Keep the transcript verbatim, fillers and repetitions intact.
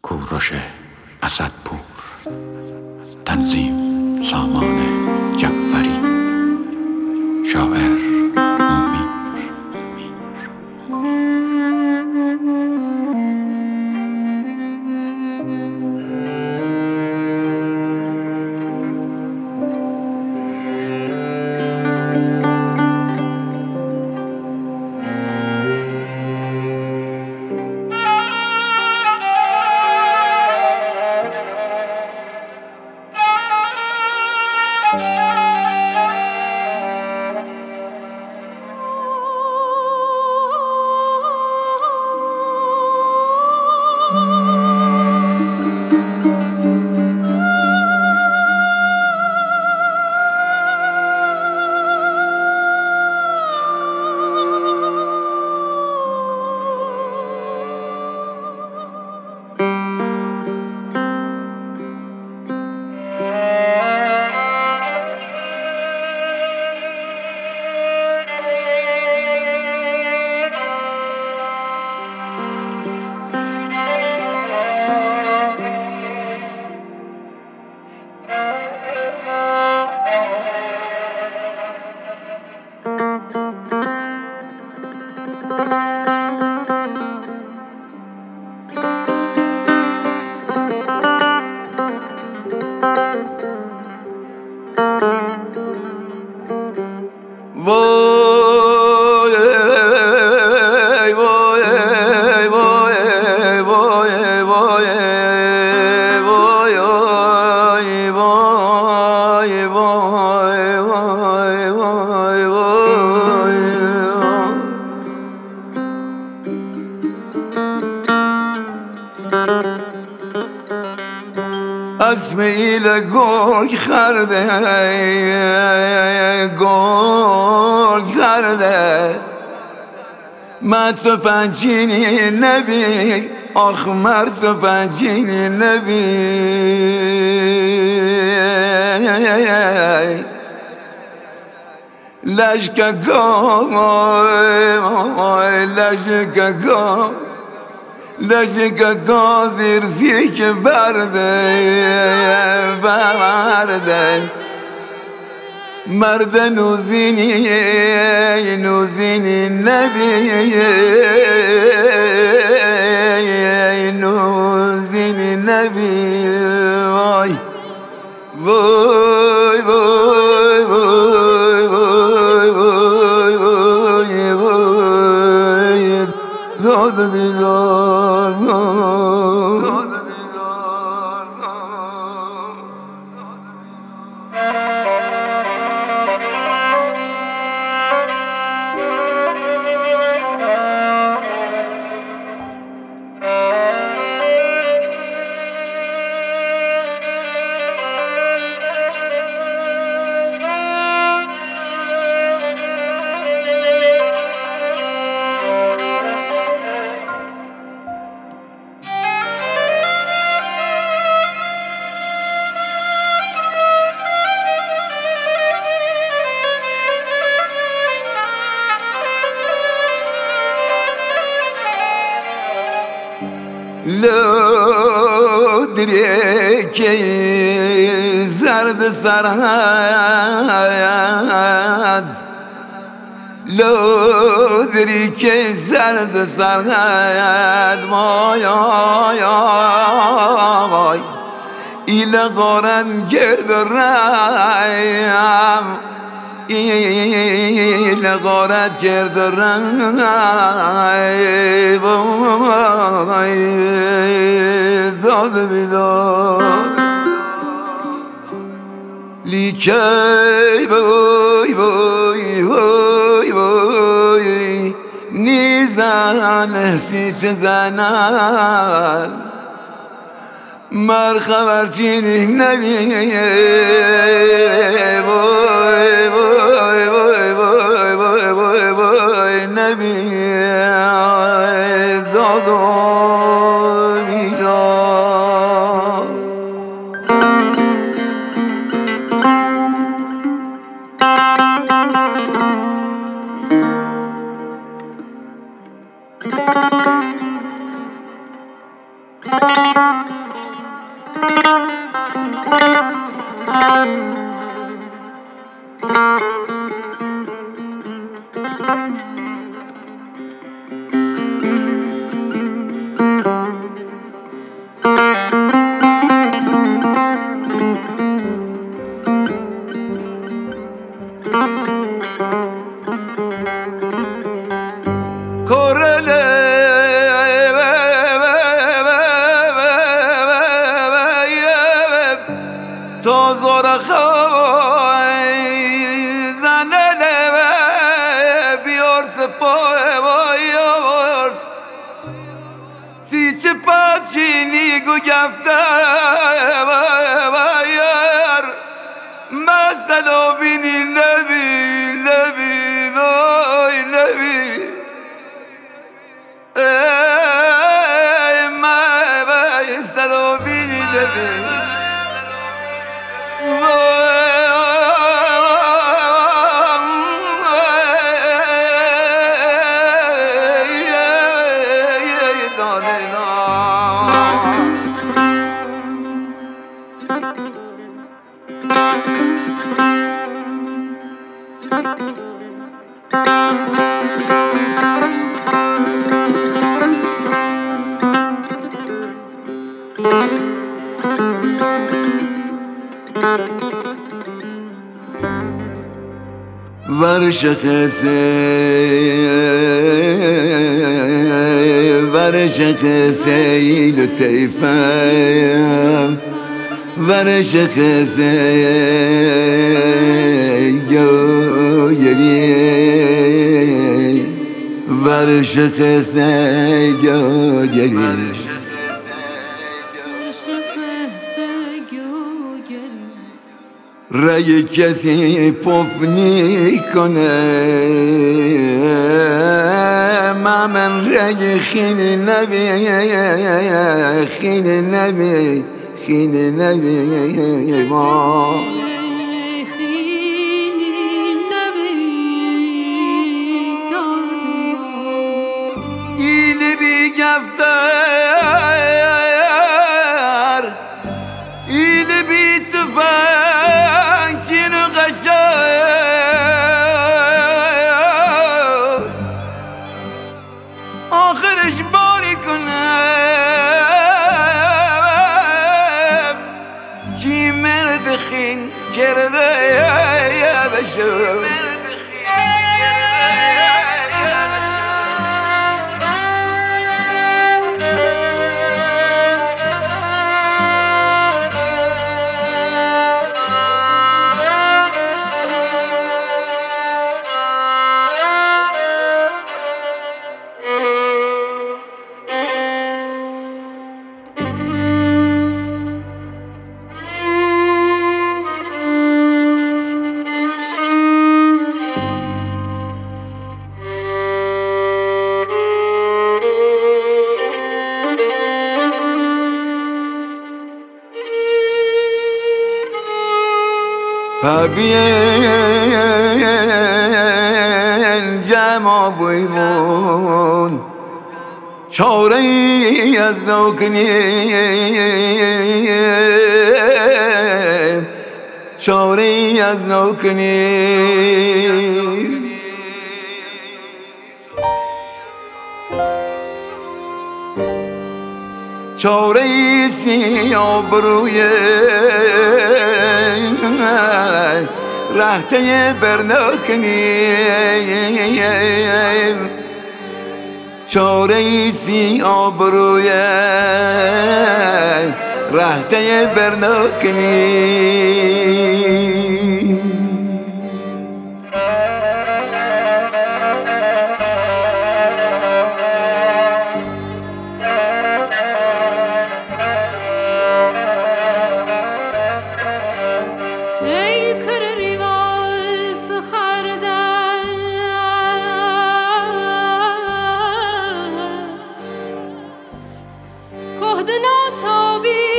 کوروش اسدپور. تنظیم سامان جعفری. شاعر مومیر. از میل گرگ خرده گرگ خرده من تو پنجینی نبی آخ مر تو پنجینی نبی لشکگاه لشکگاه لشکگاه زیر زیک برده برده مرد نوزینی نوزینی نبی نوزینی نبی وای وای وای وای وای وای وای وای داد بیدار داد بیدار لو دريكي زرد سرهاد لو دريكي زرد سرهاد ماي ماي إلى غران گرد رايم إلى غران گرد رايم داد بیدار لیکی بای بای بای بای نیزن سیچ زنال مر خبرچینی نبی بای بای بای بای بای بای بای نبی دادو تو زور خواه زنه بیارس پای بایارس سی چه پاچینی گو گفته بایار مثلا بینی نبی نبی بای نبی ای مثلا بینی نبی ورش خسه ورش خسه لطيفة ورش خسه يو يلي ورش خسه يو يلي رای کسی پف نیکنه من رای خیلی نبی خیلی نبی خیلی نبی ما ایلی بی گفتر ایلی بی تفر آخرش باری کنم چی مرد خین کرده یا بشو پبین جمع بیمون چاره ای از نکنی چاره ای از نکنی چاره ای سی آبروی رهته برنکنی چاره ای سی آبروی رهته برنکنی Kohdana tabi